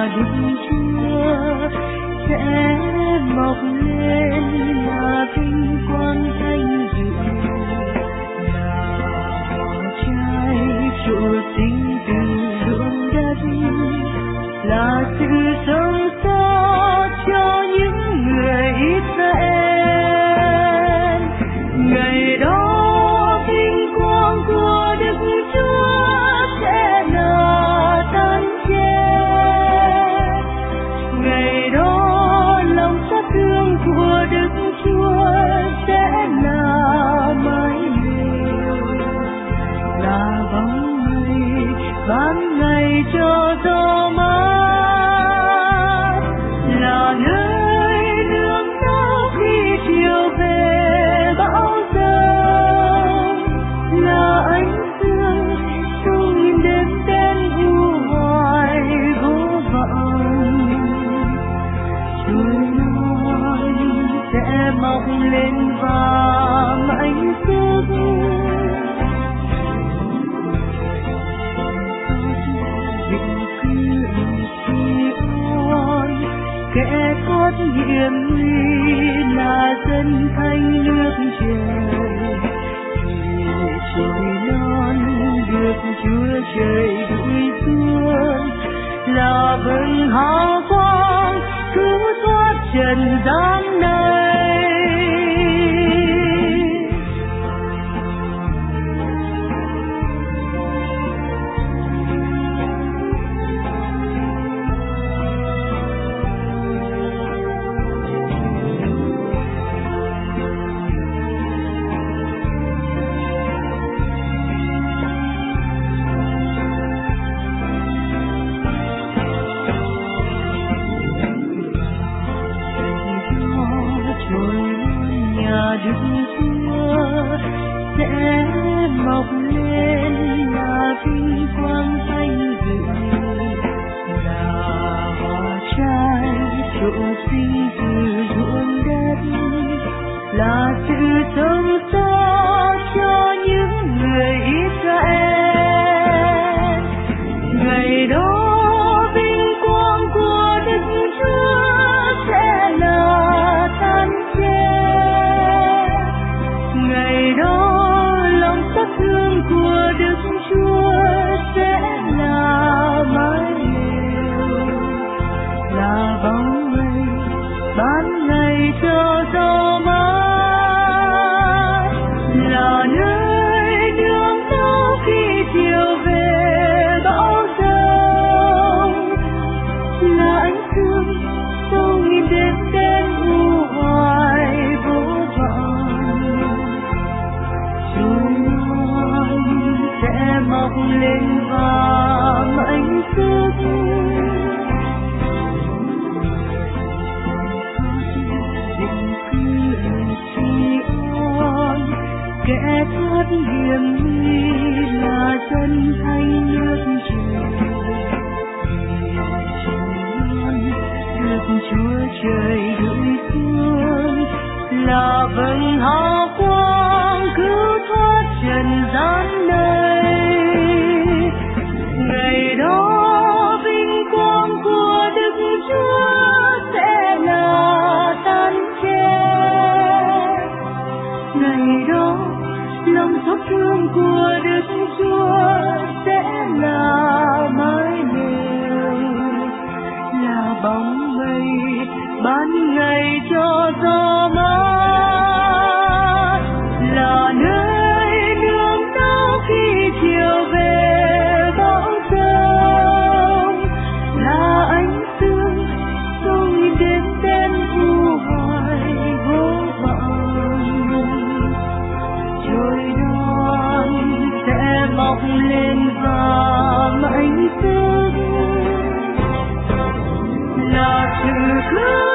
nhà Đức Chúa sẽ mọc lên là vinh quang thanh dự, là hoa trái trổ sinh từ ruộng đất, là sự sống sót cho những người Israel. Ngày đó vinh quang của Đức Chúa sẽ là tan chết. Ngày đó lòng xót thương của Đức Chúa sẽ là mãi đều, là bóng mây ban ngày cho gió mát, là nơi nương náu khi chiều về bão giông, là ánh dương sung nhìn đêm đen u hoài vô vọng. Chúa nói sẽ mọc lên và mạnh sức, kẻ thoát hiểm nguy là dân thanh nước trời. Vì trời non được Chúa trời đuổi xuống, là vầng hào quang cứu thoát trần gian này. Đức Chúa sẽ mọc lên là vinh quang thanh dự, là hoa trái trổ sinh từ ruộng đất, là sự sống sót cho những người Israel. Ngày đó vinh quang của Đức Chúa sẽ là tan chết. Ngày đó lòng xót thương của Đức Chúa sẽ là mãi đều, là bóng mây ban ngày cho gió mát, là nơi nương náu khi chiều về bão giông, là ánh dương sâu nghìn đêm đen u hoài vô vọng. Chúa nói sẽ mọc lên và mạnh sức, định cư ở Sion, kẻ thoát hiểm nguy là dân thanh nước trời. Được Chúa trời đuổi xuống, là vầng hào quang cứu thoát trần gian này. Ngày đó vinh quang của Đức Chúa sẽ là tan chết. Ngày đó lòng xót thương của Đức Chúa sẽ là mãi đều, là bóng mây ban ngày cho gió mát, là nơi nương náu khi chiều về bão giông, là ánh dương sâu nhìn đêm đen u hoài vô vọng. Trời non sẽ mọc lên và mạnh sức, là sự cứu